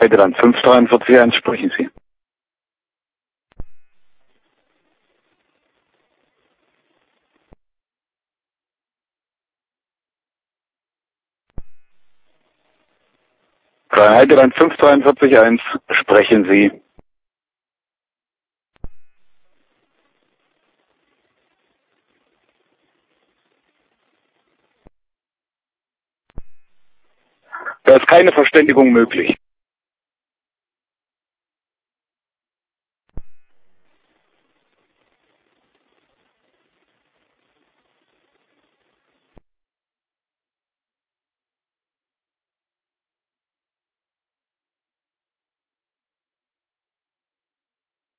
dann 543 sprechen Sie. Dann 543 sprechen Sie. Da ist keine Verständigung möglich.